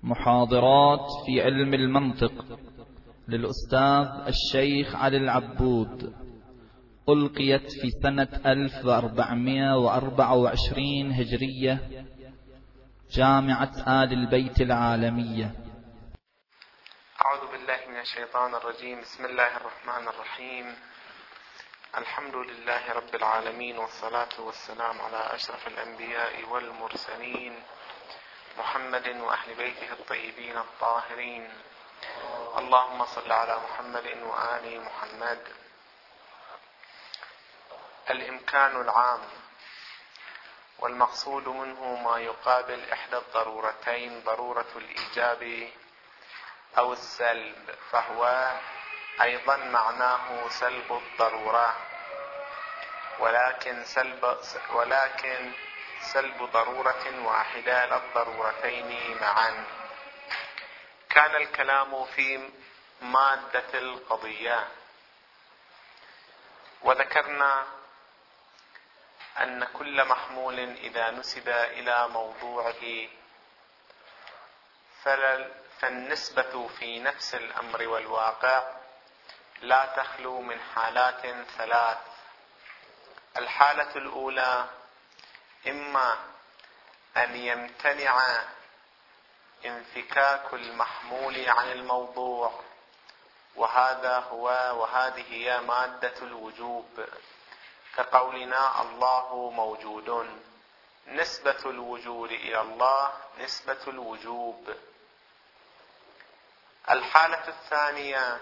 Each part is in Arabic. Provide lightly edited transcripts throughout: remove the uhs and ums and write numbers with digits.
محاضرات في علم المنطق للأستاذ الشيخ علي العبود، ألقيت في سنة 1424 هجرية، جامعة آل البيت العالمية. أعوذ بالله من الشيطان الرجيم. بسم الله الرحمن الرحيم. الحمد لله رب العالمين، والصلاة والسلام على أشرف الأنبياء والمرسلين، محمد وأهل بيته الطيبين الطاهرين. اللهم صل على محمد وآل محمد. الإمكان العام، والمقصود منه ما يقابل إحدى الضرورتين، ضرورة الإيجاب أو السلب، فهو أيضا معناه سلب الضرورة، ولكن سلب ضرورة واحدة لا الضرورتين معا. كان الكلام في مادة القضية، وذكرنا أن كل محمول إذا نسب إلى موضوعه فالنسبة في نفس الأمر والواقع لا تخلو من حالات ثلاث. الحالة الأولى إما أن يمتنع انفكاك المحمول عن الموضوع، وهذه هي مادة الوجوب، كقولنا الله موجود، نسبة الوجود إلى الله نسبة الوجوب. الحالة الثانية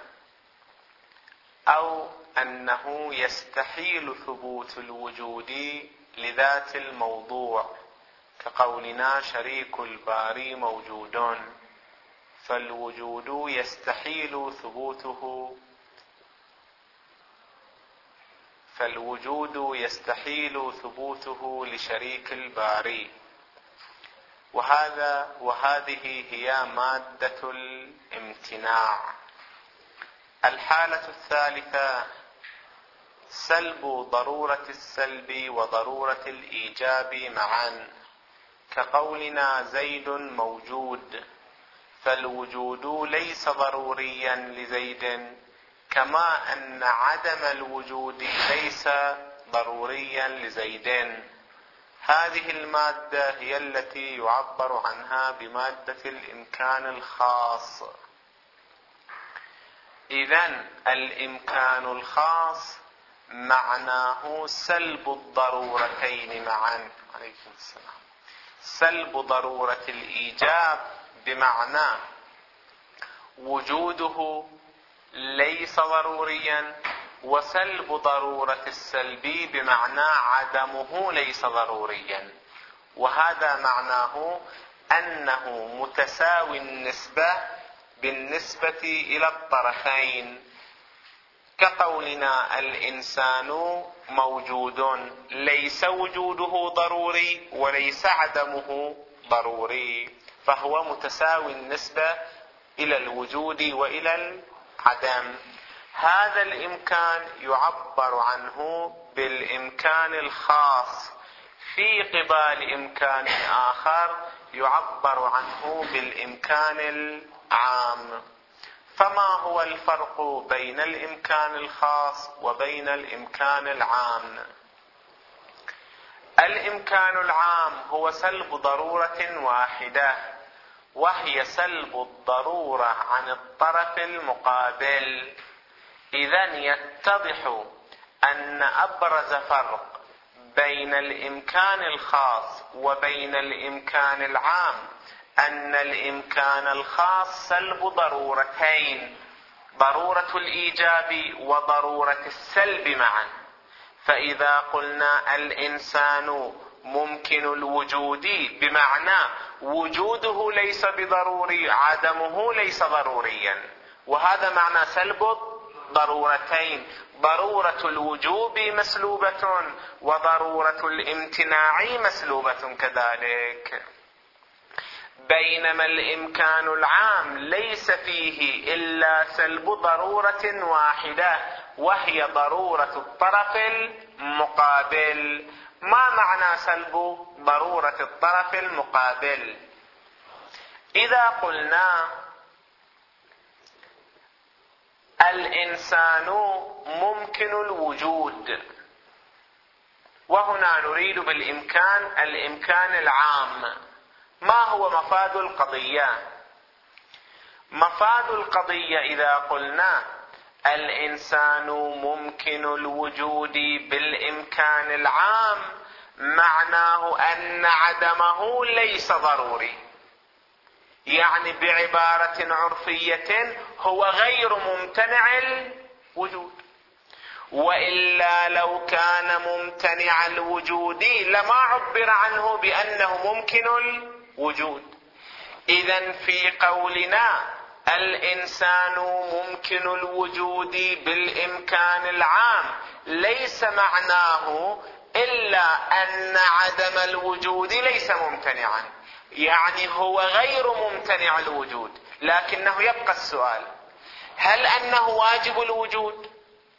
أو أنه يستحيل ثبوت الوجود لذات الموضوع، كقولنا شريك الباري موجود، فالوجود يستحيل ثبوته لشريك الباري، وهذه هي مادة الامتناع. الحالة الثالثة سلب ضرورة السلب وضرورة الإيجاب معا، كقولنا زيد موجود، فالوجود ليس ضروريا لزيد، كما أن عدم الوجود ليس ضروريا لزيد. هذه المادة هي التي يعبر عنها بمادة الإمكان الخاص. إذن الإمكان الخاص معناه سلب الضرورتين معا. عليكم السلام. سلب ضرورة الإيجاب بمعنى وجوده ليس ضروريا، وسلب ضرورة السلب بمعنى عدمه ليس ضروريا، وهذا معناه أنه متساوي النسبة بالنسبة إلى الطرفين، كقولنا الإنسان موجود، ليس وجوده ضروري وليس عدمه ضروري، فهو متساوي النسبة إلى الوجود وإلى العدم. هذا الإمكان يعبر عنه بالإمكان الخاص، في قبال إمكان آخر يعبر عنه بالإمكان العام. فما هو الفرق بين الإمكان الخاص وبين الإمكان العام؟ الإمكان العام هو سلب ضرورة واحدة، وهي سلب الضرورة عن الطرف المقابل. إذن يتضح أن أبرز فرق بين الإمكان الخاص وبين الإمكان العام أن الإمكان الخاص سلب ضرورتين، ضرورة الإيجاب وضرورة السلب معا. فإذا قلنا الإنسان ممكن الوجود بمعنى وجوده ليس بضروري، عدمه ليس ضروريا، وهذا معنى سلب ضرورتين، ضرورة الوجوب مسلوبة وضرورة الامتناع مسلوبة كذلك. بينما الإمكان العام ليس فيه إلا سلب ضرورة واحدة، وهي ضرورة الطرف المقابل. ما معنى سلب ضرورة الطرف المقابل؟ إذا قلنا الإنسان ممكن الوجود، وهنا نريد بالإمكان الإمكان العام، ما هو مفاد القضية؟ مفاد القضية إذا قلنا الإنسان ممكن الوجود بالإمكان العام معناه أن عدمه ليس ضروري، يعني بعبارة عرفية هو غير ممتنع الوجود، وإلا لو كان ممتنع الوجود لما عبر عنه بأنه ممكن الوجود. إذن في قولنا الإنسان ممكن الوجود بالإمكان العام ليس معناه إلا أن عدم الوجود ليس ممتنعا، يعني هو غير ممتنع الوجود، لكنه يبقى السؤال: هل أنه واجب الوجود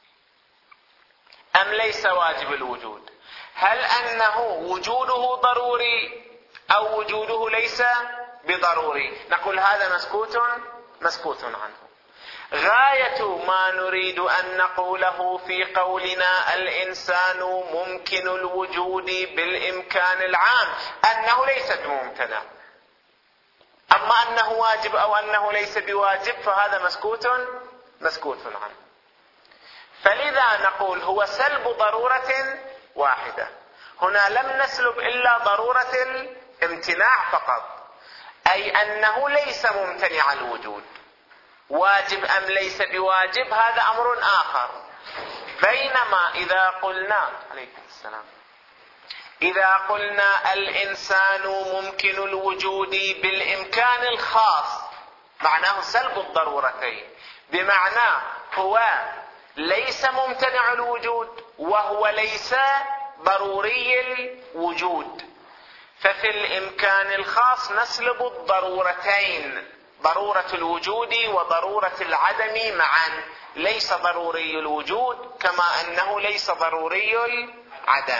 أم ليس واجب الوجود؟ هل أنه وجوده ضروري أو وجوده ليس بضروري؟ نقول هذا مسكوت عنه. غاية ما نريد أن نقوله في قولنا الإنسان ممكن الوجود بالإمكان العام أنه ليس بممتنع، أما أنه واجب أو أنه ليس بواجب فهذا مسكوت عنه. فلذا نقول هو سلب ضرورة واحدة. هنا لم نسلب إلا ضرورة الامتناع فقط، أي أنه ليس ممتنع الوجود. واجب أم ليس بواجب هذا أمر آخر. بينما إذا قلنا عليكم السلام، إذا قلنا الإنسان ممكن الوجود بالإمكان الخاص معناه سلب الضرورتين، بمعنى هو ليس ممتنع الوجود وهو ليس ضروري الوجود. ففي الإمكان الخاص نسلب الضرورتين، ضرورة الوجود وضرورة العدم معا، ليس ضروري الوجود كما أنه ليس ضروري العدم.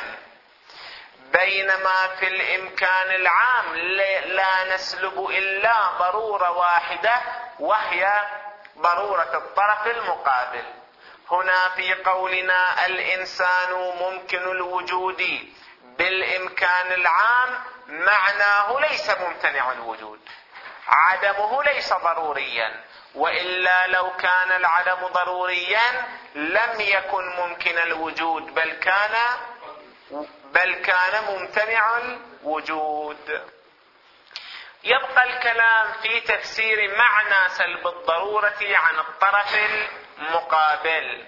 بينما في الإمكان العام لا نسلب إلا ضرورة واحدة وهي ضرورة الطرف المقابل. هنا في قولنا الإنسان ممكن الوجود بالإمكان العام معناه ليس ممتنع الوجود، عدمه ليس ضروريا، وإلا لو كان العدم ضروريا لم يكن ممكن الوجود بل كان ممتنع الوجود. يبقى الكلام في تفسير معنى سلب الضرورة عن الطرف المقابل.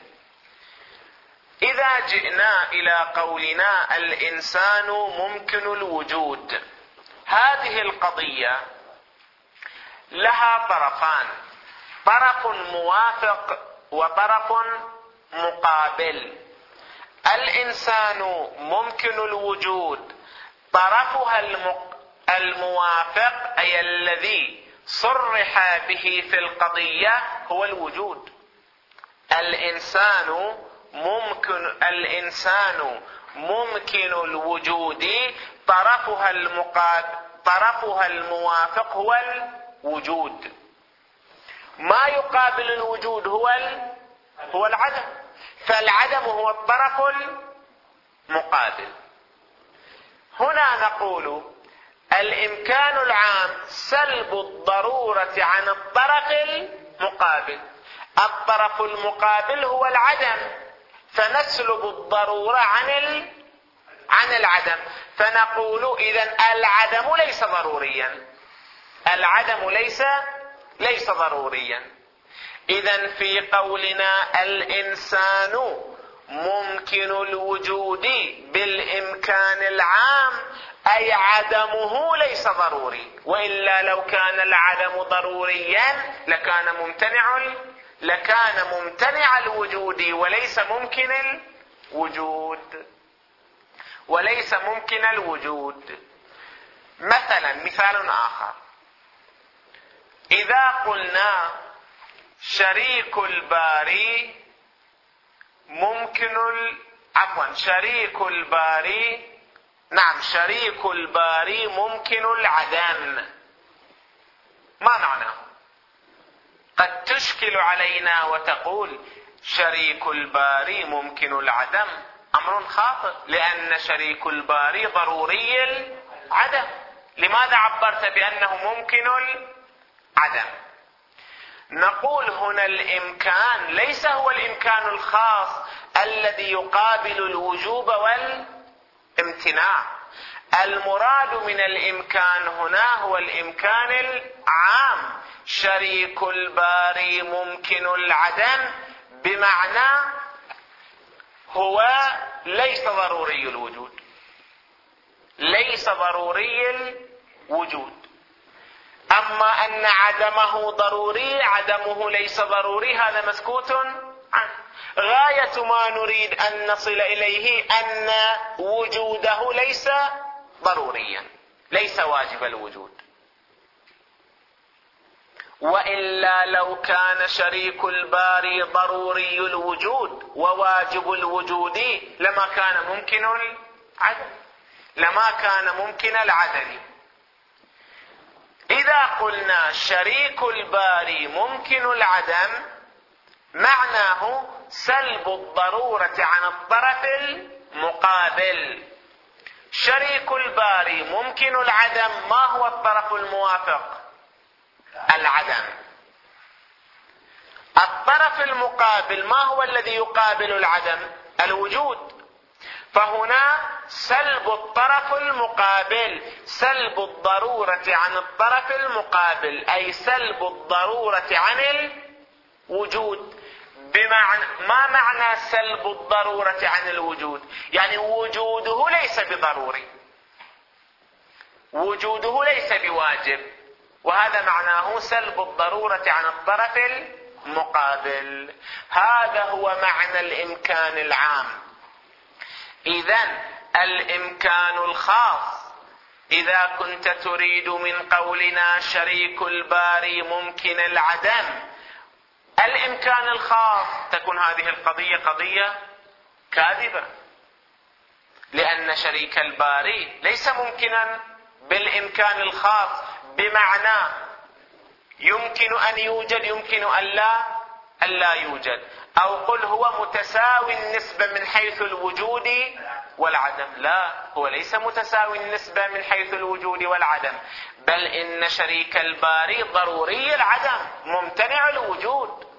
إذا جئنا إلى قولنا الإنسان ممكن الوجود، هذه القضية لها طرفان، طرف موافق وطرف مقابل. الإنسان ممكن الوجود طرفها الموافق أي الذي صرح به في القضية هو الوجود. الإنسان ممكن الوجود طرفها الموافق هو الوجود. ما يقابل الوجود هو العدم، فالعدم هو الطرف المقابل. هنا نقول الإمكان العام سلب الضرورة عن الطرف المقابل. الطرف المقابل هو العدم، فنسلب الضرورة عن العدم، فنقول إذن العدم ليس ضروريا، العدم ليس ضروريا. إذن في قولنا الإنسان ممكن الوجود بالإمكان العام أي عدمه ليس ضروري، وإلا لو كان العدم ضروريا لكان ممتنع الوجود وليس ممكن الوجود. مثلا مثال آخر، إذا قلنا شريك الباري شريك الباري ممكن العدم، ما معناه؟ قد تشكل علينا وتقول شريك الباري ممكن العدم. أمر خاطئ، لأن شريك الباري ضروري العدم. لماذا عبرت بأنه ممكن العدم؟ نقول هنا الإمكان ليس هو الإمكان الخاص الذي يقابل الوجوب والامتناع. المراد من الإمكان هنا هو الإمكان العام. شريك الباري ممكن العدم بمعنى هو ليس ضروري الوجود، ليس ضروري الوجود. أما أن عدمه ضروري، عدمه ليس ضروري، هذا مسكوت عنه. غاية ما نريد أن نصل إليه أن وجوده ليس ضروريا، ليس واجب الوجود. وإلا لو كان شريك الباري ضروري الوجود وواجب الوجود لما كان ممكن العدم، لما كان ممكن العدم. إذا قلنا شريك الباري ممكن العدم معناه سلب الضرورة عن الطرف المقابل. شريك الباري ممكن العدم، ما هو الطرف الموافق؟ العدم. الطرف المقابل ما هو الذي يقابل العدم؟ الوجود. فهنا سلب الطرف المقابل، سلب الضرورة عن الطرف المقابل، أي سلب الضرورة عن الوجود. بمعنى ما معنى سلب الضرورة عن الوجود؟ يعني وجوده ليس بضروري، وجوده ليس بواجب، وهذا معناه سلب الضرورة عن الطرف المقابل. هذا هو معنى الإمكان العام. إذن الإمكان الخاص، إذا كنت تريد من قولنا شريك الباري ممكن العدم الإمكان الخاص، تكون هذه القضية قضية كاذبة، لأن شريك الباري ليس ممكنا بالإمكان الخاص بمعنى يمكن أن يوجد يمكن أن لا يوجد، أو قل هو متساوي النسبة من حيث الوجود والعدم. لا، هو ليس متساوي النسبة من حيث الوجود والعدم، بل إن شريك الباري ضروري العدم ممتنع الوجود.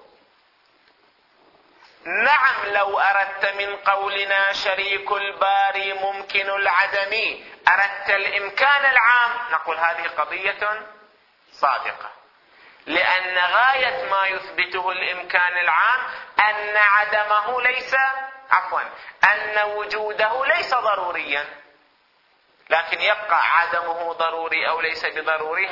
نعم، لو أردت من قولنا شريك الباري ممكن العدم أردت الإمكان العام، نقول هذه قضية صادقة، لأن غاية ما يثبته الإمكان العام أن عدمه ليس أن وجوده ليس ضروريا، لكن يبقى عدمه ضروري أو ليس بضروري،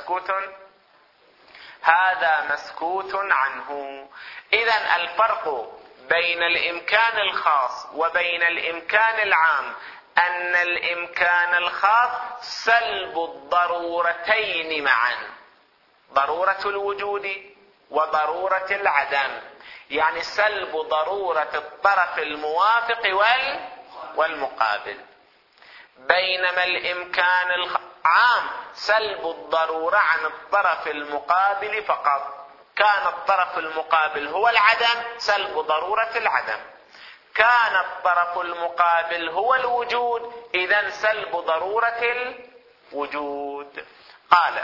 هذا مسكوت عنه. إذن الفرق بين الإمكان الخاص وبين الإمكان العام أن الإمكان الخاص سلب الضرورتين معا، ضرورة الوجود وضرورة العدم، يعني سلب ضرورة الطرف الموافق والمقابل. بينما الإمكان العام سلب الضرورة عن الطرف المقابل فقط. كان الطرف المقابل هو العدم، سلب ضرورة العدم. كان الطرف المقابل هو الوجود، إذن سلب ضرورة الوجود. قال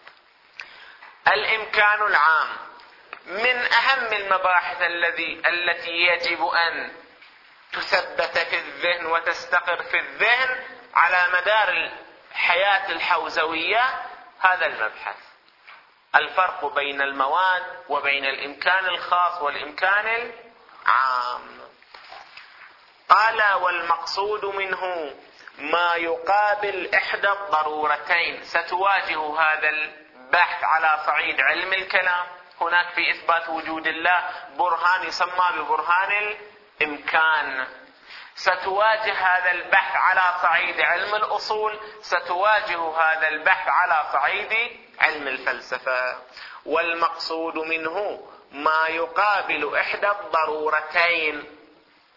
الإمكان العام من أهم المباحث التي يجب أن تثبت في الذهن وتستقر في الذهن على مدار الحياة الحوزوية هذا المبحث، الفرق بين المواد وبين الإمكان الخاص والإمكان العام. قال والمقصود منه ما يقابل إحدى الضرورتين. ستواجه هذا البحث على صعيد علم الكلام. هناك في إثبات وجود الله برهان يسمى ببرهان الإمكان. ستواجه هذا البحث على صعيد علم الأصول، ستواجه هذا البحث على صعيد علم الفلسفة. والمقصود منه ما يقابل إحدى الضرورتين،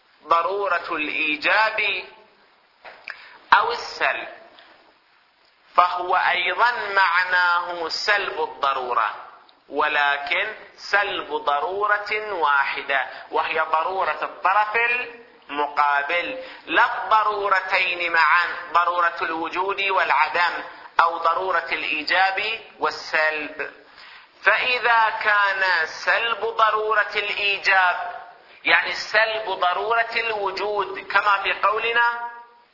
ضرورة الإيجاب أو السلب. فهو أيضا معناه سلب الضرورة، ولكن سلب ضرورة واحدة وهي ضرورة الطرف المقابل، لا الضرورتين معا، ضرورة الوجود والعدم أو ضرورة الإيجاب والسلب. فإذا كان سلب ضرورة الإيجاب يعني سلب ضرورة الوجود كما في قولنا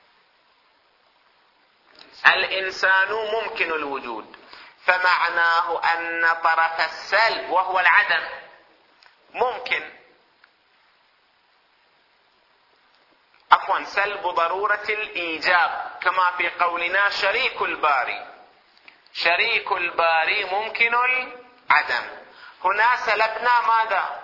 الإنسان ممكن الوجود، فمعناه أن طرف السلب وهو العدم ممكن، سلب ضرورة الإيجاب كما في قولنا شريك الباري، شريك الباري ممكن العدم. هنا سلبنا ماذا؟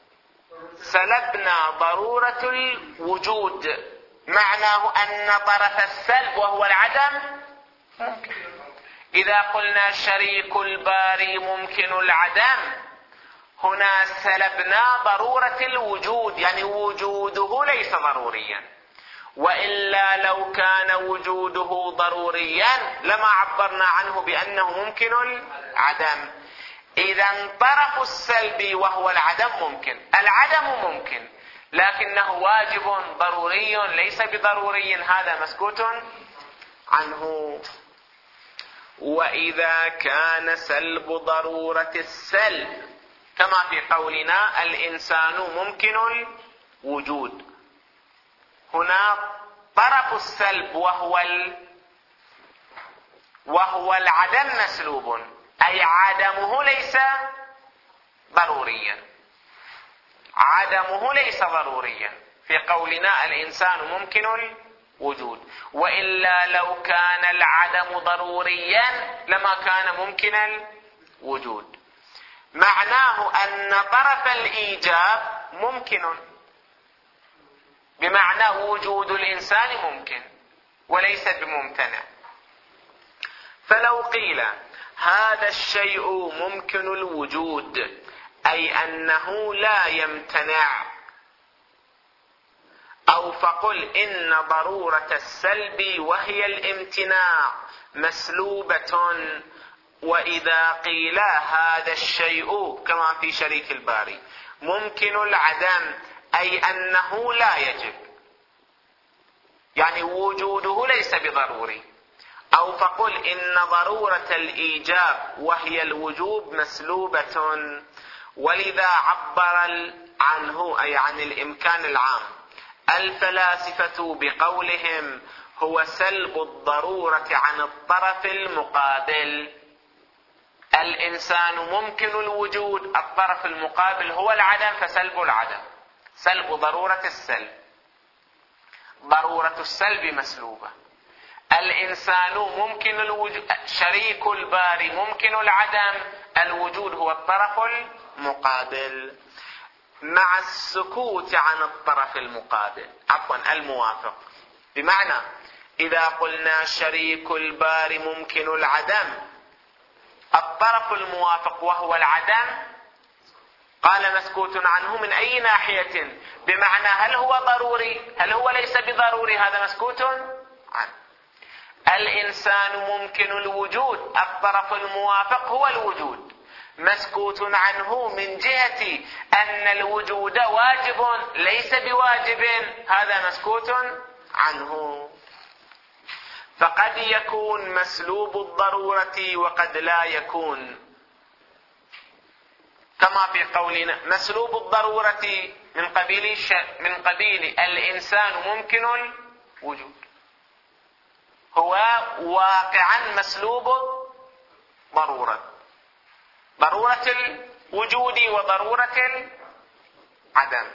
سلبنا ضرورة الوجود، معناه أن طرف السلب وهو العدم ممكن. إذا قلنا شريك الباري ممكن العدم، هنا سلبنا ضرورة الوجود، يعني وجوده ليس ضروريا، وإلا لو كان وجوده ضروريا لما عبرنا عنه بأنه ممكن العدم. إذا طرف السلب وهو العدم ممكن، العدم ممكن لكنه واجب ضروري ليس بضروري، هذا مسكوت عنه. وإذا كان سلب ضرورة السلب كما في قولنا الإنسان ممكن الوجود، هنا طرف السلب وهو العدم مسلوب، أي عدمه ليس ضروريا، عدمه ليس ضروريا في قولنا الإنسان ممكن الوجود، وإلا لو كان العدم ضروريا لما كان ممكن الوجود. معناه أن طرف الإيجاب ممكن، بمعنى وجود الإنسان ممكن وليس بممتنع. فلو قيل هذا الشيء ممكن الوجود أي أنه لا يمتنع، أو فقل إن ضرورة السلب وهي الامتناع مسلوبة. وإذا قيل هذا الشيء كما في شريك الباري ممكن العدم أي أنه لا يجب، يعني وجوده ليس بضروري، أو فقل إن ضرورة الإيجاب وهي الوجوب مسلوبة. ولذا عبر عنه أي عن الإمكان العام الفلاسفة بقولهم هو سلب الضرورة عن الطرف المقابل. الإنسان ممكن الوجود، الطرف المقابل هو العدم، فسلب العدم سلب ضرورة السلب، ضرورة السلب مسلوبة. الإنسان ممكن الوجود، شريك الباري ممكن العدم، الوجود هو الطرف المقابل، مع السكوت عن الطرف المقابل الموافق. بمعنى إذا قلنا شريك الباري ممكن العدم، الطرف الموافق وهو العدم قال مسكوت عنه من أي ناحية؟ بمعنى هل هو ضروري؟ هل هو ليس بضروري؟ هذا مسكوت عنه. الإنسان ممكن الوجود، الطرف الموافق هو الوجود، مسكوت عنه من جهة أن الوجود واجب ليس بواجب، هذا مسكوت عنه. فقد يكون مسلوب الضرورة وقد لا يكون، كما في قولنا مسلوب الضرورة من قبيل الإنسان ممكن الوجود، هو واقعا مسلوب ضرورة الوجود وضرورة العدم.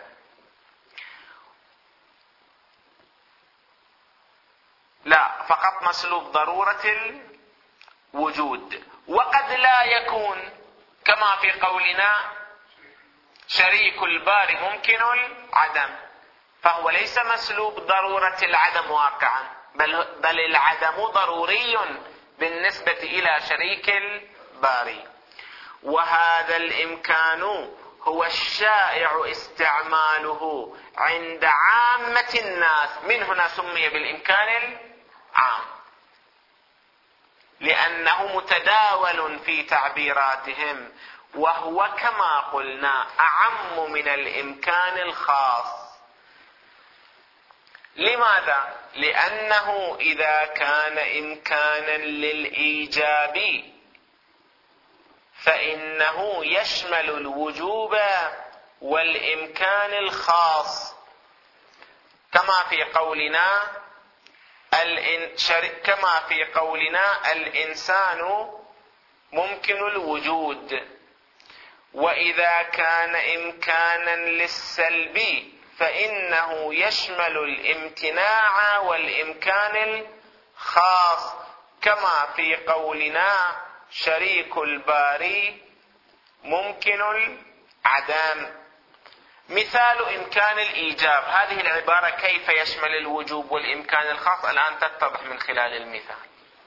لا، فقط مسلوب ضرورة الوجود. وقد لا يكون كما في قولنا شريك الباري ممكن العدم، فهو ليس مسلوب ضرورة العدم واقعا، بل العدم ضروري بالنسبة إلى شريك الباري. وهذا الإمكان هو الشائع استعماله عند عامة الناس، من هنا سمي بالإمكان العام. لأنه متداول في تعبيراتهم، وهو كما قلنا أعم من الإمكان الخاص. لماذا؟ لأنه إذا كان إمكانا للإيجاب فإنه يشمل الوجوب والإمكان الخاص، كما في قولنا الإنسان ممكن الوجود. وإذا كان إمكانا للسلب فإنه يشمل الامتناع والإمكان الخاص، كما في قولنا شريك الباري ممكن العدم. مثال إمكان الإيجاب، هذه العبارة كيف يشمل الوجوب والإمكان الخاص الآن تتضح من خلال المثال.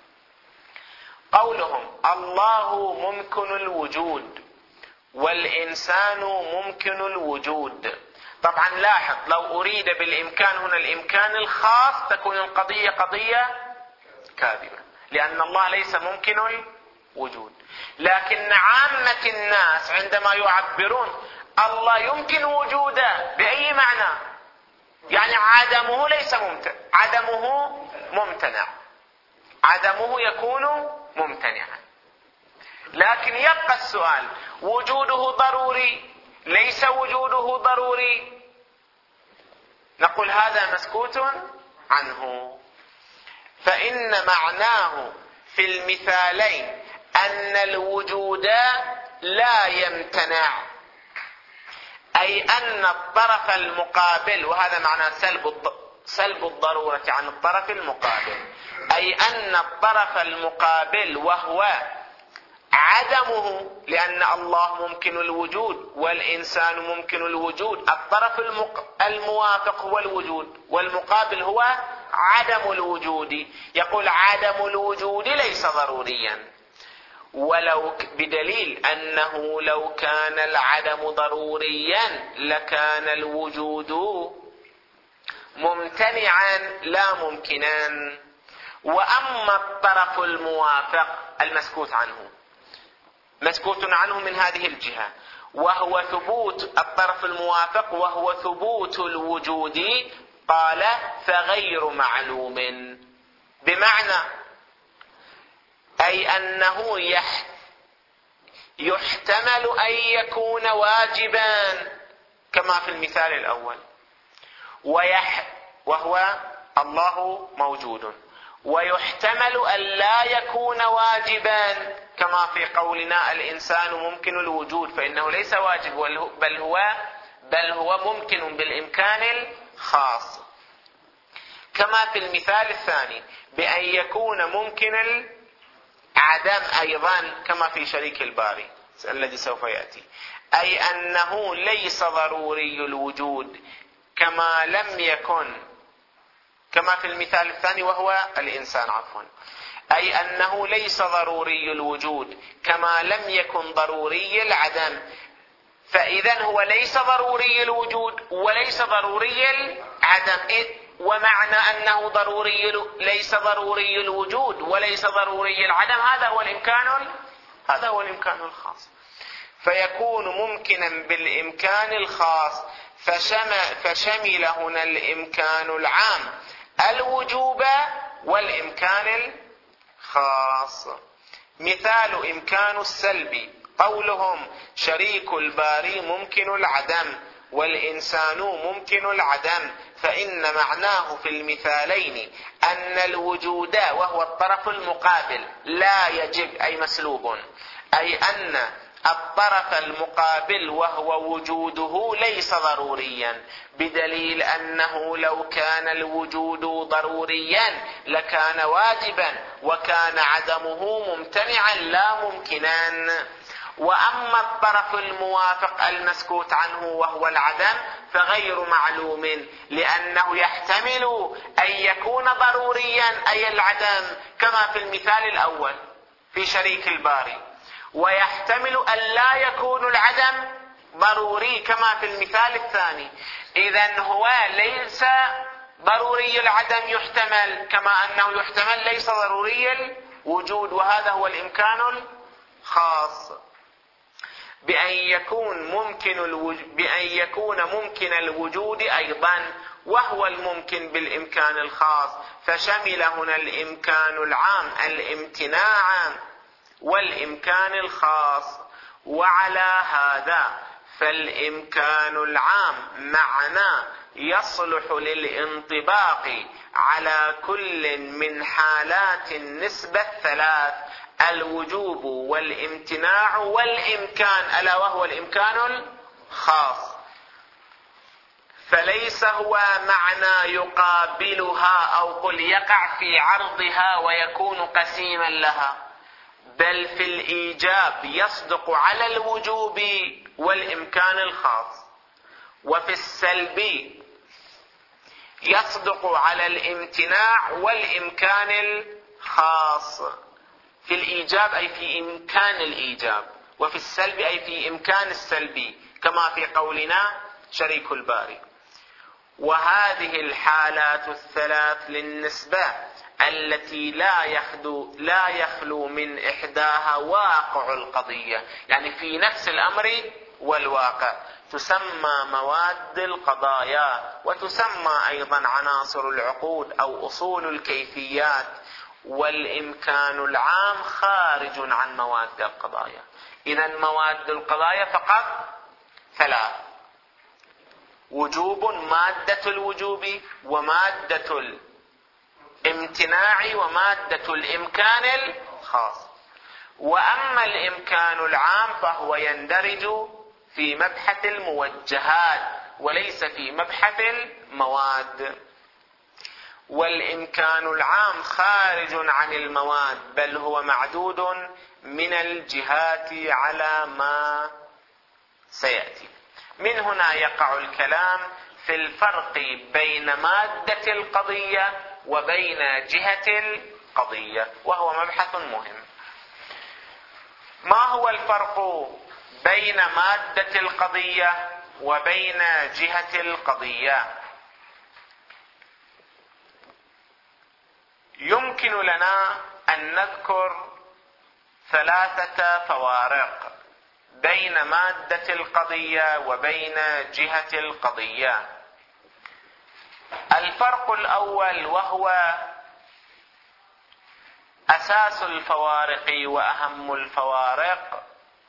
قولهم الله ممكن الوجود والإنسان ممكن الوجود. طبعا لاحظ، لو أريد بالإمكان هنا الإمكان الخاص تكون القضية قضية كاذبة، لأن الله ليس ممكن الوجود. لكن عامة الناس عندما يعبرون الله يمكن وجوده بأي معنى؟ يعني عدمه ليس عدمه ممتنع، عدمه يكون ممتنعا. لكن يبقى السؤال، وجوده ضروري ليس وجوده ضروري؟ نقول هذا مسكوت عنه. فإن معناه في المثالين أن الوجود لا يمتنع، أي أن الطرف المقابل، وهذا معنى سلب الضرورة عن الطرف المقابل، أي أن الطرف المقابل وهو عدمه، لأن الله ممكن الوجود والإنسان ممكن الوجود، الطرف الموافق هو الوجود والمقابل هو عدم الوجود. يقول عدم الوجود ليس ضروريا، ولو بدليل أنه لو كان العدم ضروريا لكان الوجود ممتنعا لا ممكنا. وأما الطرف الموافق المسكوت عنه، مسكوت عنه من هذه الجهة، وهو ثبوت الطرف الموافق وهو ثبوت الوجود، قال فغير معلوم، بمعنى أي أنه يحتمل أن يكون واجبا كما في المثال الأول، وهو الله موجود، ويحتمل أن لا يكون واجبا كما في قولنا الإنسان ممكن الوجود، فإنه ليس واجب بل هو ممكن بالإمكان الخاص، كما في المثال الثاني بأن يكون ممكن العدم أيضا كما في شريك الباري الذي سوف يأتي، أي أنه ليس ضروري الوجود كما لم يكن، كما في المثال الثاني وهو الإنسان أي أنه ليس ضروري الوجود كما لم يكن ضروري العدم. فإذا هو ليس ضروري الوجود وليس ضروري العدم، ومعنى أنه ليس ضروري الوجود وليس ضروري العدم هذا هو الإمكان الخاص. فيكون ممكنا بالإمكان الخاص، فشمل هنا الإمكان العام الوجوب والإمكان الخاص. مثال إمكان السلب قولهم شريك الباري ممكن العدم والإنسان ممكن العدم، فإن معناه في المثالين أن الوجود وهو الطرف المقابل لا يجب أي مسلوب، أي أن الطرف المقابل وهو وجوده ليس ضروريا، بدليل أنه لو كان الوجود ضروريا لكان واجبا وكان عدمه ممتنعا لا ممكنا. وأما الطرف الموافق المسكوت عنه وهو العدم فغير معلوم، لأنه يحتمل أن يكون ضروريا أي العدم كما في المثال الأول في شريك الباري، ويحتمل أن لا يكون العدم ضروري كما في المثال الثاني. إذن هو ليس ضروري العدم يحتمل كما أنه يحتمل ليس ضروري الوجود، وهذا هو الإمكان الخاص. بأن يكون ممكن الوجود أيضا، وهو الممكن بالإمكان الخاص، فشمل هنا الإمكان العام الامتناع والإمكان الخاص. وعلى هذا فالإمكان العام معنى يصلح للانطباق على كل من حالات النسبة الثلاث: الوجوب والامتناع والإمكان، ألا وهو الإمكان الخاص. فليس هو معنى يقابلها أو قل يقع في عرضها ويكون قسيما لها، بل في الإيجاب يصدق على الوجوب والإمكان الخاص، وفي السلب يصدق على الامتناع والإمكان الخاص. في الإيجاب أي في إمكان الإيجاب، وفي السلب أي في إمكان السلبي، كما في قولنا شريك الباري. وهذه الحالات الثلاث للنسبة التي لا يخلو من إحداها واقع القضية، يعني في نفس الأمر والواقع، تسمى مواد القضايا، وتسمى أيضا عناصر العقود أو أصول الكيفيات. والإمكان العام خارج عن مواد القضايا. إذن مواد القضايا فقط ثلاث: وجوب، مادة الوجوب، ومادة الامتناع، ومادة الإمكان الخاص. وأما الإمكان العام فهو يندرج في مبحث الموجهات وليس في مبحث المواد. والإمكان العام خارج عن المواد، بل هو معدود من الجهات على ما سيأتي. من هنا يقع الكلام في الفرق بين مادة القضية وبين جهة القضية، وهو مبحث مهم. ما هو الفرق بين مادة القضية وبين جهة القضية؟ يمكن لنا أن نذكر ثلاثة فوارق بين مادة القضية وبين جهة القضية. الفرق الأول، وهو أساس الفوارق وأهم الفوارق،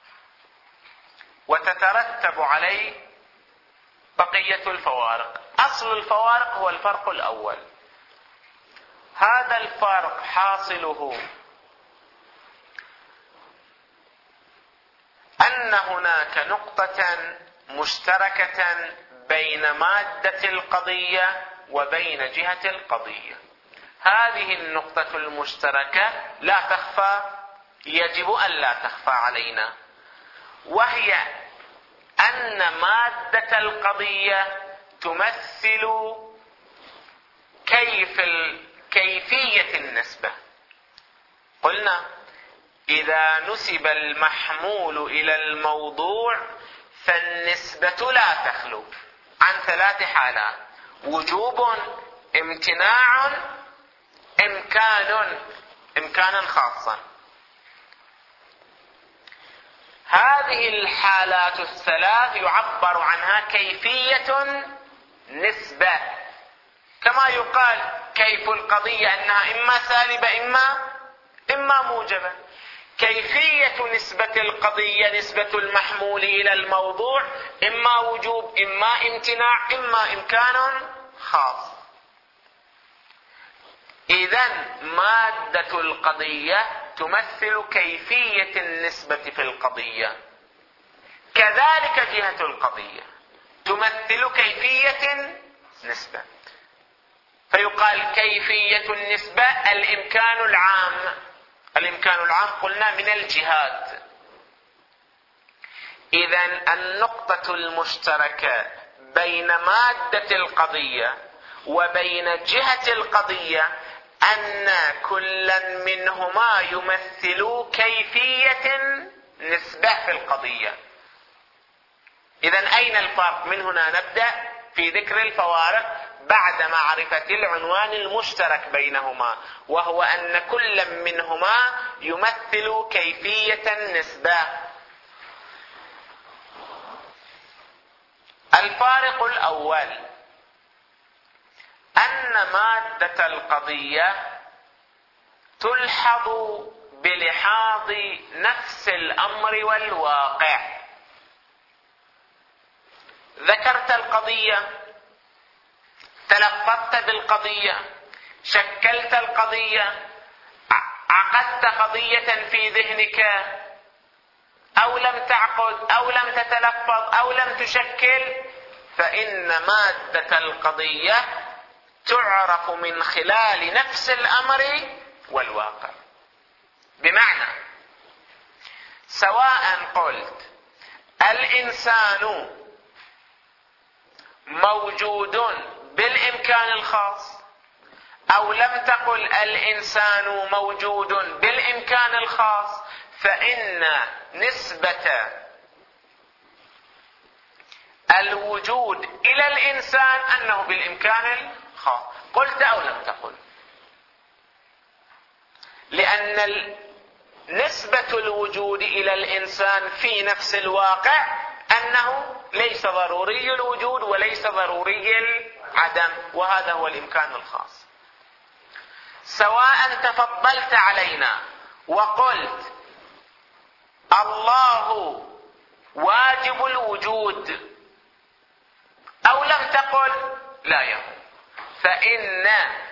وتترتب عليه بقية الفوارق. أصل الفوارق هو الفرق الأول. هذا الفرق حاصله أن هناك نقطة مشتركة بين مادة القضية وبين جهة القضية. هذه النقطة المشتركة لا تخفى، يجب أن لا تخفى علينا، وهي أن مادة القضية تمثل كيفية النسبة. قلنا إذا نسب المحمول إلى الموضوع فالنسبة لا تخلو عن ثلاث حالات: وجوب، امتناع، إمكانا خاصا. هذه الحالات الثلاث يعبر عنها كيفية نسبة، كما يقال كيف القضية أنها إما سالبة إما موجبة. كيفية نسبة القضية نسبة المحمول إلى الموضوع إما وجوب، إما امتناع، إما إمكان خاص. إذن مادة القضية تمثل كيفية النسبة في القضية، كذلك جهة القضية تمثل كيفية نسبة. فيقال كيفية النسبة الإمكان العام. الإمكان العام قلنا من الجهات. إذن النقطة المشتركة بين مادة القضية وبين جهة القضية أن كلا منهما يمثل كيفية نسبة في القضية. إذن أين الفرق؟ من هنا نبدأ في ذكر الفوارق بعد معرفة العنوان المشترك بينهما، وهو أن كل منهما يمثل كيفية النسبة. الفارق الأول أن مادة القضية تلحظ بلحاظ نفس الأمر والواقع. ذكرت القضية، تلفظت بالقضية، شكلت القضية، عقدت قضية في ذهنك، أو لم تعقد أو لم تتلفظ أو لم تشكل، فإن مادة القضية تعرف من خلال نفس الأمر والواقع. بمعنى سواء قلت الإنسان موجود بالإمكان الخاص أو لم تقل الإنسان موجود بالإمكان الخاص، فإن نسبة الوجود إلى الإنسان أنه بالإمكان الخاص، قلت أو لم تقل، لأن نسبة الوجود إلى الإنسان في نفس الواقع أنه ليس ضروري الوجود وليس ضروري العدم، وهذا هو الإمكان الخاص. سواء تفضلت علينا وقلت الله واجب الوجود أو لم تقل لا يهم، فإن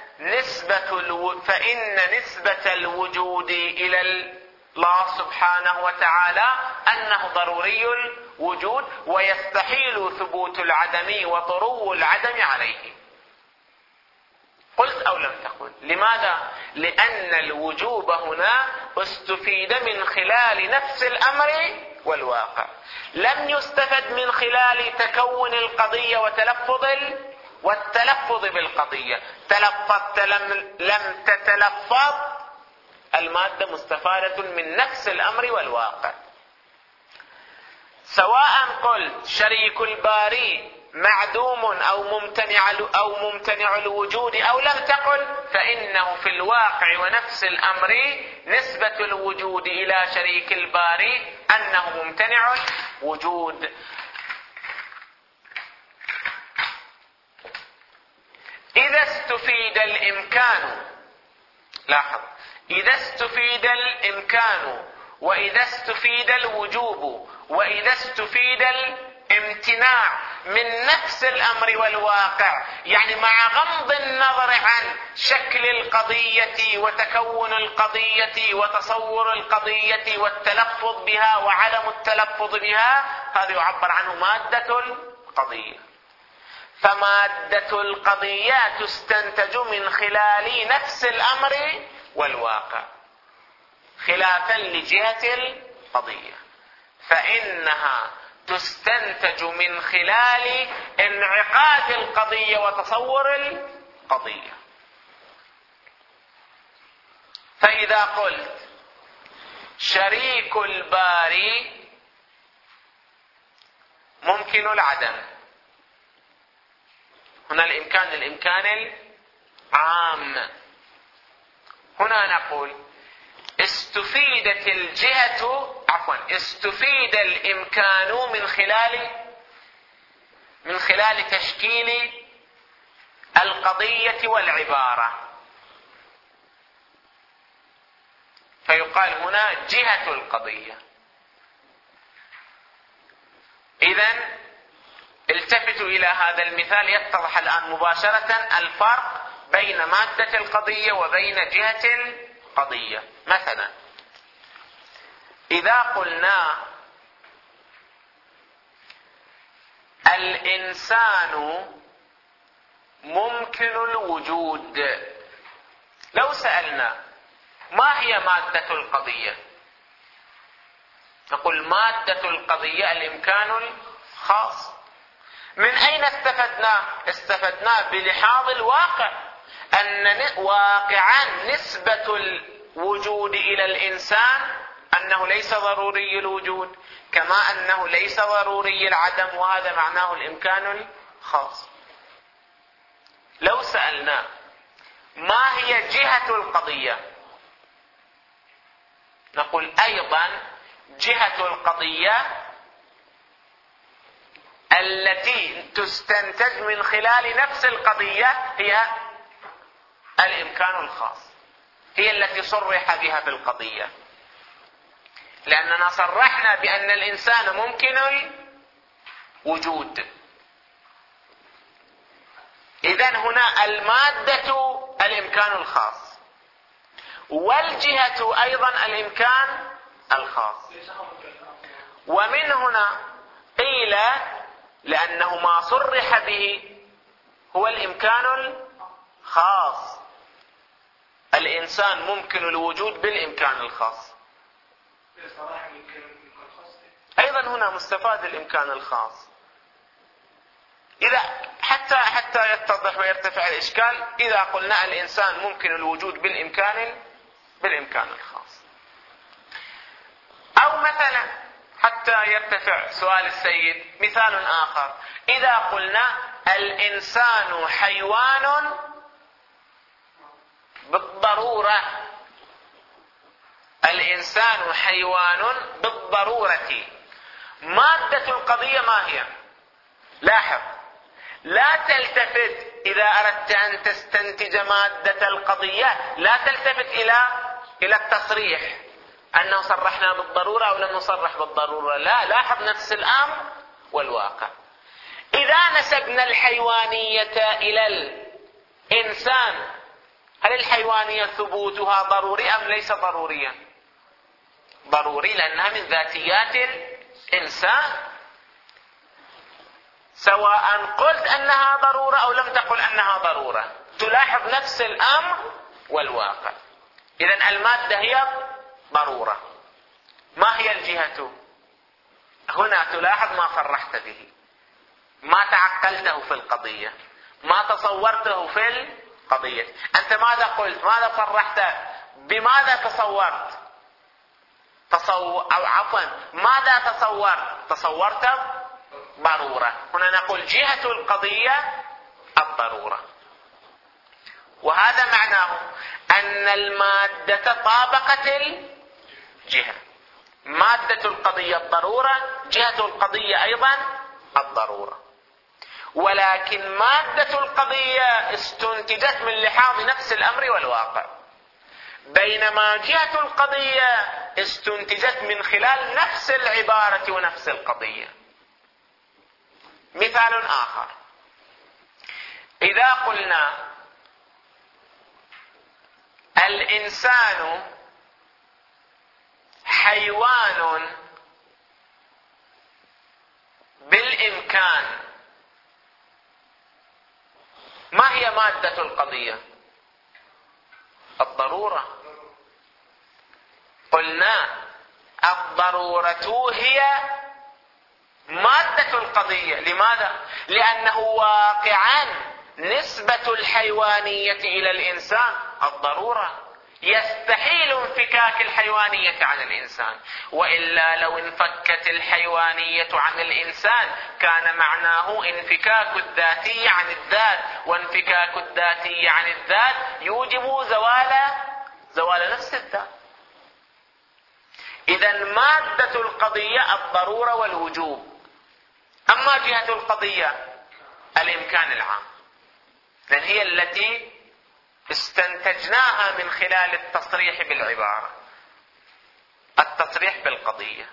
نسبة الوجود إلى الله سبحانه وتعالى أنه ضروري الوجود، ويستحيل ثبوت العدم وطرو العدم عليه، قلت أو لم تقل. لماذا؟ لأن الوجوب هنا استفيد من خلال نفس الأمر والواقع، لم يستفد من خلال تكون القضية والتلفظ بالقضية. تلفظت لم تتلفظ، المادة مستفادة من نفس الأمر والواقع. سواء قلت شريك الباري معدوم أو ممتنع الوجود أو لم تقل، فإنه في الواقع ونفس الأمر نسبة الوجود إلى شريك الباري أنه ممتنع الوجود. إذا استفيد الإمكان، لاحظ، إذا استفيد الإمكان وإذا استفيد الوجوب وإذا استفيد الامتناع من نفس الأمر والواقع، يعني مع غض النظر عن شكل القضية وتكون القضية وتصور القضية والتلفظ بها وعدم التلفظ بها، هذا يعبر عنه مادة القضية. فمادة القضية تستنتج من خلال نفس الأمر والواقع، خلافا لجهة القضية، فإنها تستنتج من خلال انعقاد القضية وتصور القضية. فإذا قلت شريك الباري ممكن العدم، هنا الإمكان العام، هنا نقول استفيد الإمكان من خلال تشكيل القضية والعبارة، فيقال هنا جهة القضية. إذن التفتوا إلى هذا المثال، يتضح الآن مباشرة الفرق بين مادة القضية وبين جهة القضية. مثلا إذا قلنا الإنسان ممكن الوجود، لو سألنا ما هي مادة القضية، نقول مادة القضية الإمكان الخاص. من أين استفدنا بلحاظ الواقع، أن واقعا نسبة الوجود إلى الإنسان أنه ليس ضروري الوجود، كما أنه ليس ضروري العدم، وهذا معناه الإمكان الخاص. لو سألنا ما هي جهة القضية، نقول أيضا جهة القضية التي تستنتج من خلال نفس القضية هي الإمكان الخاص، هي التي صرح بها في القضية، لأننا صرحنا بأن الإنسان ممكن الوجود. إذن هنا المادة الإمكان الخاص، والجهة أيضا الإمكان الخاص. ومن هنا قيل لأنه ما صرح به هو الإمكان الخاص، الإنسان ممكن الوجود بالإمكان الخاص. أيضا هنا مستفاد الإمكان الخاص. إذا حتى يتضح ويرتفع الإشكال، إذا قلنا الإنسان ممكن الوجود بالإمكان الخاص. أو مثلا حتى يرتفع سؤال السيد مثال آخر، إذا قلنا الإنسان حيوان بالضرورة، الإنسان حيوان بالضرورة، مادة القضية ما هي؟ لاحظ، لا تلتفت إذا أردت أن تستنتج مادة القضية، لا تلتفت إلى التصريح أنه صرحنا بالضرورة أو لم نصرح بالضرورة، لا، لاحظ نفس الأمر والواقع. إذا نسبنا الحيوانية إلى الإنسان، هل الحيوانية ثبوتها ضروري أم ليس ضروريا؟ ضروري، لأنها من ذاتيات الإنسان، سواء قلت أنها ضرورة أو لم تقل أنها ضرورة، تلاحظ نفس الأمر والواقع. إذن المادة هي ضرورة. ما هي الجهة؟ هنا تلاحظ ما صرحت به، ما تعقلته في القضية، ما تصورته في القضية. أنت ماذا قلت؟ ماذا صرحت؟ بماذا تصورت؟ أو عفوا، ماذا تصورت؟ تصورت ضرورة. هنا نقول جهة القضية الضرورة، وهذا معناه أن المادة طابقت الجهة. مادة القضية الضرورة، جهة القضية أيضا الضرورة، ولكن مادة القضية استنتجت من لحاظ نفس الأمر والواقع، بينما جهة القضية استنتجت من خلال نفس العبارة ونفس القضية. مثال آخر، إذا قلنا الإنسان حيوان بالإمكان، ما هي مادة القضية؟ الضرورة. قلنا الضرورة هي مادة القضية. لماذا؟ لأنه واقعا نسبة الحيوانية إلى الإنسان الضرورة، يستحيل انفكاك الحيوانية عن الإنسان، وإلا لو انفكت الحيوانية عن الإنسان كان معناه انفكاك الذاتي عن الذات، وانفكاك الذاتي عن الذات يوجب زوال نفس الذات. إذن مادة القضية الضرورة والوجوب. أما جهة القضية الإمكان العام، لأن هي التي استنتجناها من خلال التصريح بالعبارة، التصريح بالقضية.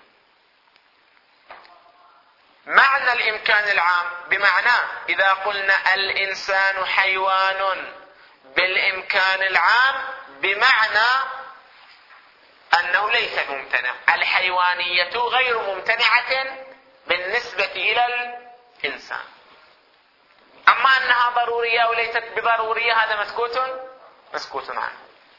معنى الإمكان العام بمعنى إذا قلنا الإنسان حيوان بالإمكان العام، بمعنى أنه ليس ممتنع، الحيوانية غير ممتنعة بالنسبة إلى الإنسان. أما أنها ضرورية أو ليست بضرورية هذا مسكوت عنه.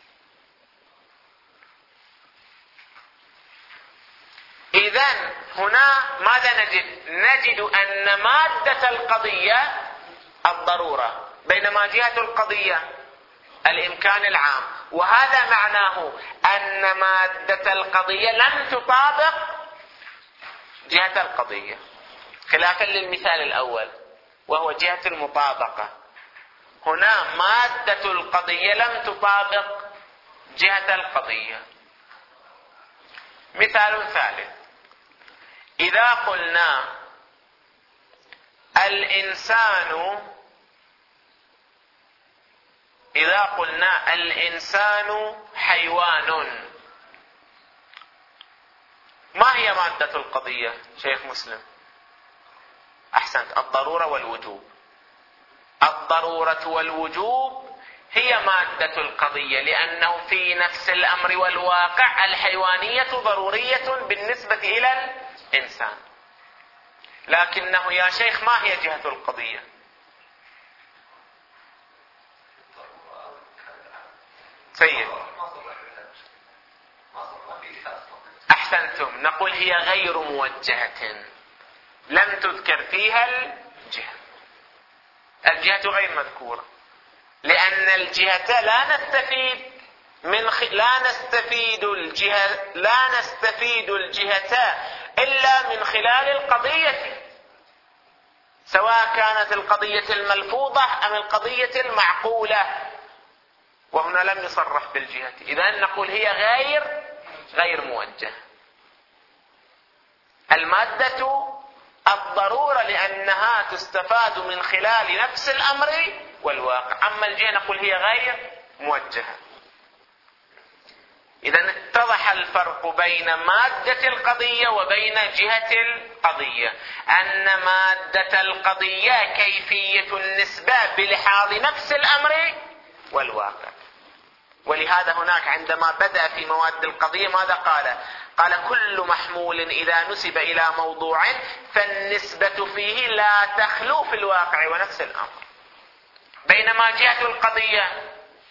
إذن هنا ماذا نجد؟ نجد أن مادة القضية الضرورة، بينما جهة القضية الإمكان العام، وهذا معناه أن مادة القضية لم تطابق جهة القضية، خلافا للمثال الأول وهو جهة المطابقة. هنا مادة القضية لم تطابق جهة القضية. مثال ثالث: إذا قلنا الإنسان حيوان، ما هي مادة القضية شيخ مسلم؟ أحسنت، الضرورة والوجوب. الضرورة والوجوب هي مادة القضية، لأنه في نفس الأمر والواقع الحيوانية ضرورية بالنسبة إلى الإنسان. لكنه يا شيخ ما هي جهة القضية؟ سيد، أحسنتم، نقول هي غير موجهة، لم تذكر فيها الجهة غير مذكورة، لأن الجهة لا نستفيد الجهة إلا من خلال القضية، سواء كانت القضية الملفوظة أم القضية المعقولة، وهنا لم يصرح بالجهة. إذن نقول هي غير موجهة. المادة الضرورة لأنها تستفاد من خلال نفس الأمر والواقع، أما الجهة نقول هي غير موجهة. إذن اتضح الفرق بين مادة القضية وبين جهة القضية، أن مادة القضية كيفية النسبة بلحاظ نفس الأمر والواقع. ولهذا هناك عندما بدأ في مواد القضية ماذا قال؟ قال: كل محمول إذا نسب إلى موضوع فالنسبة فيه لا تخلو في الواقع ونفس الأمر. بينما جهة القضية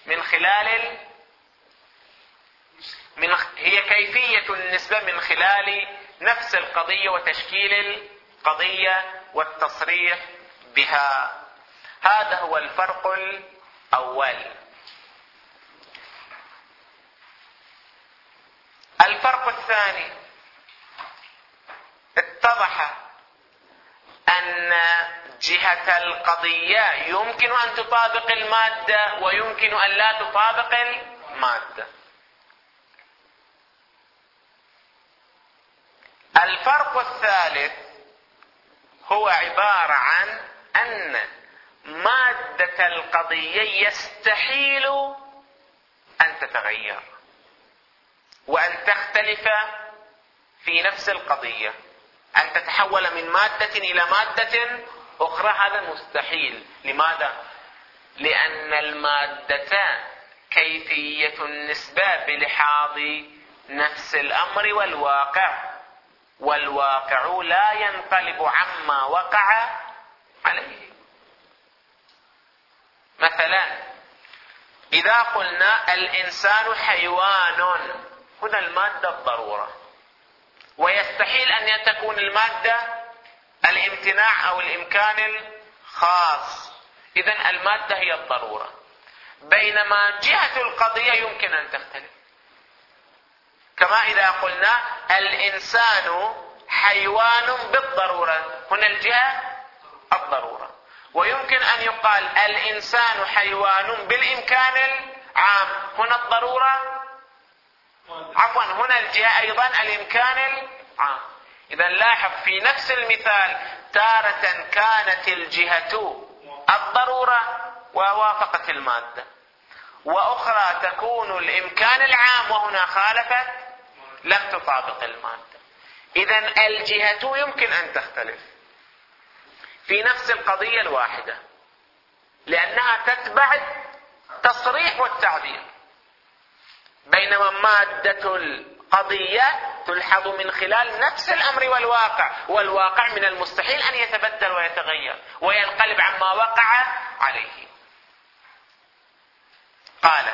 هي كيفية النسبة من خلال نفس القضية وتشكيل القضية والتصريح بها. هذا هو الفرق الأول. الفرق الثاني: اتضح أن جهة القضية يمكن أن تطابق المادة ويمكن أن لا تطابق المادة. الفرق الثالث هو عبارة عن أن مادة القضية يستحيل أن تتغير وأن تختلف في نفس القضية، أن تتحول من مادة إلى مادة أخرى، هذا مستحيل. لماذا؟ لأن المادة كيفية النسبة بلحاظ نفس الأمر والواقع، والواقع لا ينقلب عما وقع عليه. مثلا إذا قلنا الإنسان حيوان، هنا المادة الضرورة، ويستحيل أن تكون المادة الامتناع أو الإمكان الخاص، إذن المادة هي الضرورة. بينما جهة القضية يمكن أن تختلف، كما إذا قلنا الإنسان حيوان بالضرورة، هنا الجهة الضرورة. ويمكن أن يقال الإنسان حيوان بالإمكان العام، هنا الضرورة هنا الجهة أيضا الإمكان العام. إذا لاحظ في نفس المثال تارة كانت الجهة الضرورة ووافقت المادة، وأخرى تكون الإمكان العام وهنا خالفت لم تطابق المادة. إذن الجهة يمكن أن تختلف في نفس القضية الواحدة، لأنها تتبع التصريح والتعبير. بينما مادة القضية تلحظ من خلال نفس الأمر والواقع من المستحيل أن يتبدل ويتغير وينقلب عما وقع عليه. قال: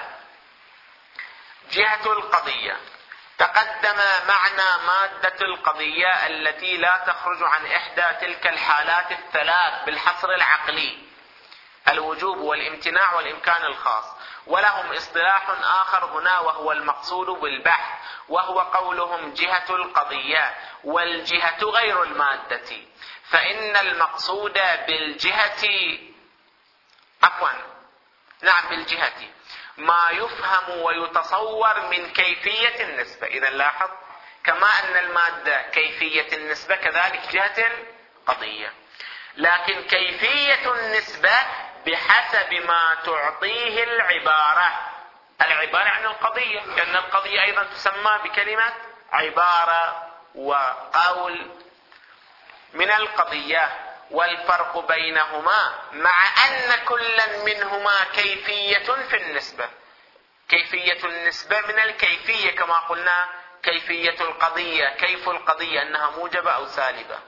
جهة القضية. تقدم معنى مادة القضية التي لا تخرج عن إحدى تلك الحالات الثلاث بالحصر العقلي: الوجوب والامتناع والإمكان الخاص. ولهم اصطلاح آخر هنا وهو المقصود بالبحث، وهو قولهم جهة القضية والجهة غير المادة. فإن المقصود بالجهة نعم بالجهة ما يفهم ويتصور من كيفية النسبة. إذا لاحظ كما أن المادة كيفية النسبة كذلك جهة القضية، لكن كيفية النسبة بحسب ما تعطيه العبارة. العبارة عن القضية، لأن القضية أيضا تسمى بكلمة عبارة وقول من القضية. والفرق بينهما مع أن كلا منهما كيفية في النسبة. كيفية النسبة من الكيفية كما قلنا كيفية القضية، كيف القضية أنها موجبة أو سالبة.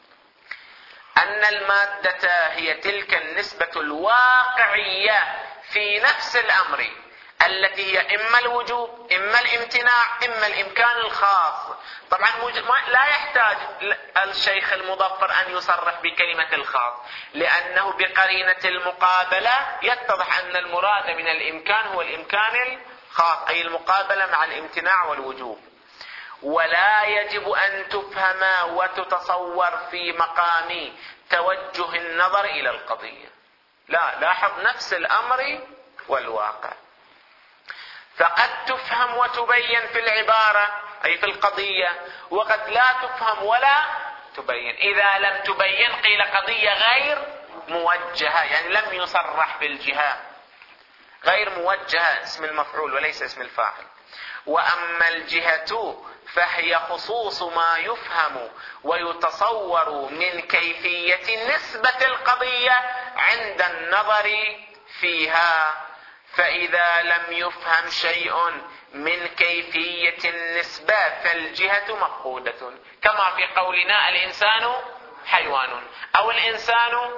أن المادة هي تلك النسبة الواقعية في نفس الأمر التي هي إما الوجوب إما الامتناع إما الإمكان الخاص. طبعا لا يحتاج الشيخ المظفر أن يصرح بكلمة الخاص، لأنه بقرينة المقابلة يتضح أن المراد من الإمكان هو الإمكان الخاص، أي المقابلة مع الامتناع والوجوب. ولا يجب أن تفهم وتتصور في مقام توجه النظر إلى القضية. لا، لاحظ نفس الأمر والواقع. فقد تفهم وتبين في العبارة أي في القضية، وقد لا تفهم ولا تبين. إذا لم تبين قيل قضية غير موجهة، يعني لم يصرح بالجهة، غير موجهة اسم المفعول وليس اسم الفاعل. وأما الجهة فهي خصوص ما يفهم ويتصور من كيفية نسبة القضية عند النظر فيها. فإذا لم يفهم شيء من كيفية النسبة فالجهة مفقودة، كما في قولنا الإنسان حيوان أو الإنسان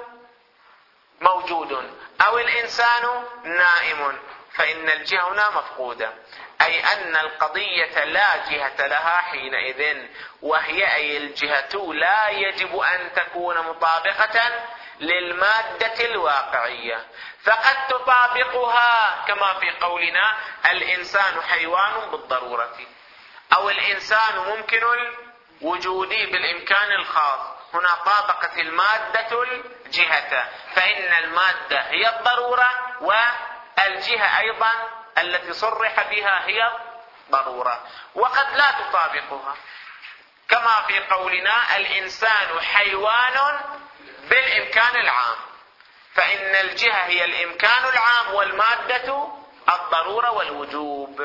موجود أو الإنسان نائم، فإن الجهة هنا مفقودة، أي أن القضية لا جهة لها حينئذ، وهي أي الجهة لا يجب أن تكون مطابقة للمادة الواقعية، فقد تطابقها كما في قولنا الإنسان حيوان بالضرورة، أو الإنسان ممكن الوجود بالإمكان الخاص. هنا طابقت المادة الجهة، فإن المادة هي الضرورة والجهة أيضا التي صرح بها هي ضرورة، وقد لا تطابقها كما في قولنا الإنسان حيوان بالإمكان العام، فإن الجهة هي الإمكان العام والمادة الضرورة والوجوب.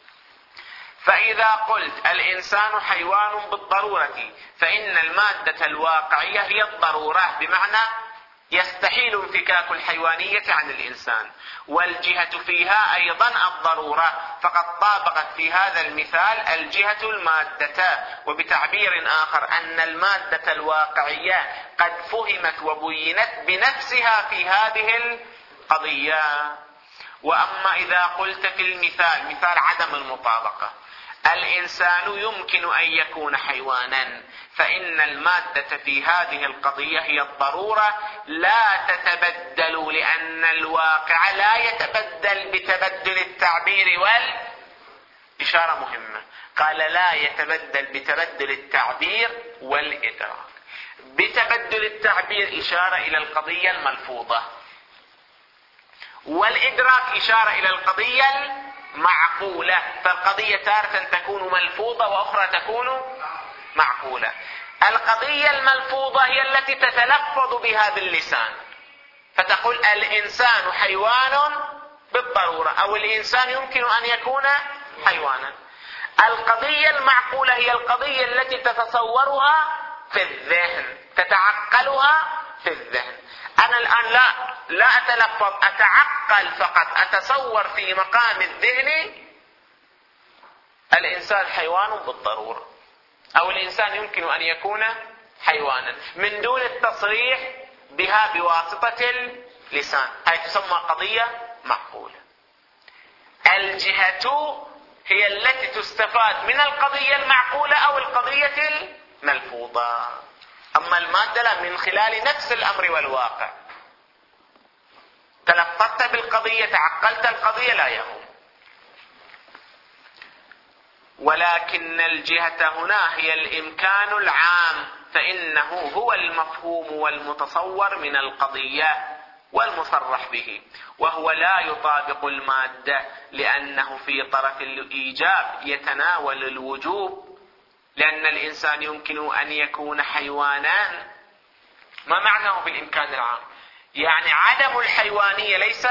فإذا قلت الإنسان حيوان بالضرورة فإن المادة الواقعية هي الضرورة، بمعنى يستحيل انفكاك الحيوانية عن الإنسان، والجهة فيها أيضا الضرورة، فقد طابقت في هذا المثال الجهة المادة. وبتعبير آخر أن المادة الواقعية قد فهمت وبينت بنفسها في هذه القضية. وأما إذا قلت في المثال مثال عدم المطابقة الإنسان يمكن أن يكون حيوانا، فإن المادة في هذه القضية هي الضرورة لا تتبدل، لأن الواقع لا يتبدل بتبدل التعبير والإشارة مهمة، قال لا يتبدل بتبدل التعبير والإدراك. بتبدل التعبير إشارة إلى القضية الملفوظة، والإدراك إشارة إلى القضية معقولة، فالقضية تارة تكون ملفوظة وأخرى تكون معقولة. القضية الملفوظة هي التي تتلفظ بها باللسان، فتقول الإنسان حيوان بالضرورة، أو الإنسان يمكن أن يكون حيوانا. القضية المعقولة هي القضية التي تتصورها في الذهن، تتعقلها في الذهن. أنا الآن لا أتلفظ، أتعقل فقط، أتصور في مقام الذهن الإنسان حيوان بالضرورة، أو الإنسان يمكن أن يكون حيوانا من دون التصريح بها بواسطة اللسان، هذه تسمى قضية معقولة. الجهة هي التي تستفاد من القضية المعقولة أو القضية الملفوظة. أما المادة لا، من خلال نفس الأمر والواقع تلفظت بالقضية، تعقلت القضية، لا يهم. ولكن الجهة هنا هي الإمكان العام، فإنه هو المفهوم والمتصور من القضية، والمصرح به، وهو لا يطابق المادة لأنه في طرف الإيجاب يتناول الوجوب، لأن الإنسان يمكن أن يكون حيوانا. ما معناه بالإمكان العام؟ يعني عدم الحيوانية ليس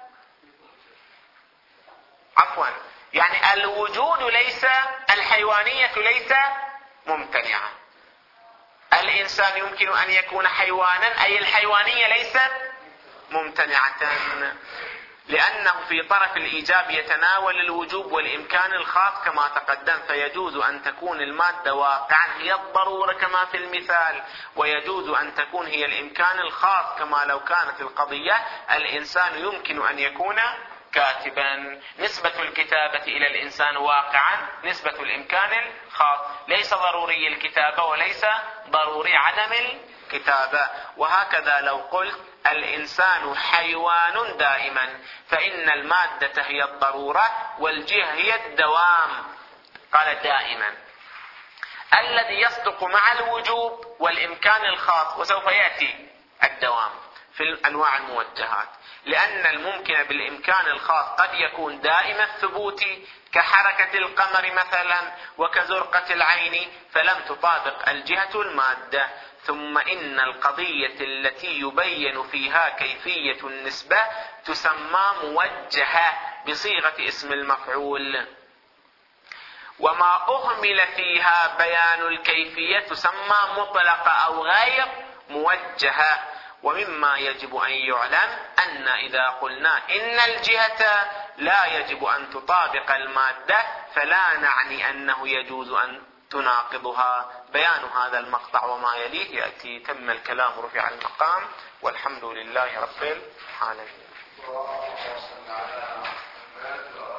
يعني الوجود ليس، الحيوانية ليس ممتنعة. الإنسان يمكن أن يكون حيوانا، أي الحيوانية ليست ممتنعة، لأنه في طرف الإيجاب يتناول الوجوب والإمكان الخاص كما تقدم، فيجوز أن تكون المادة واقعا هي الضرورة كما في المثال، ويجوز أن تكون هي الإمكان الخاص كما لو كانت القضية الإنسان يمكن أن يكون كاتبا. نسبة الكتابة إلى الإنسان واقعا نسبة الإمكان الخاص، ليس ضروري الكتابة وليس ضروري عدم الكتابة. وهكذا لو قلت الإنسان حيوان دائما، فإن المادة هي الضرورة والجهة هي الدوام. قال دائما الذي يصدق مع الوجوب والإمكان الخاص، وسوف يأتي الدوام في الأنواع الموجهات، لأن الممكن بالإمكان الخاص قد يكون دائم الثبوت كحركة القمر مثلا وكزرقة العين، فلم تطابق الجهة المادة. ثم إن القضية التي يبين فيها كيفية النسبة تسمى موجهة بصيغة اسم المفعول، وما أهمل فيها بيان الكيفية تسمى مطلقة أو غير موجهة. ومما يجب أن يعلم أن إذا قلنا إن الجهة لا يجب أن تطابق المادة فلا نعني أنه يجوز أن تناقضها. بيان هذا المقطع وما يليه يأتي. تم الكلام، رفع المقام، والحمد لله رب العالمين.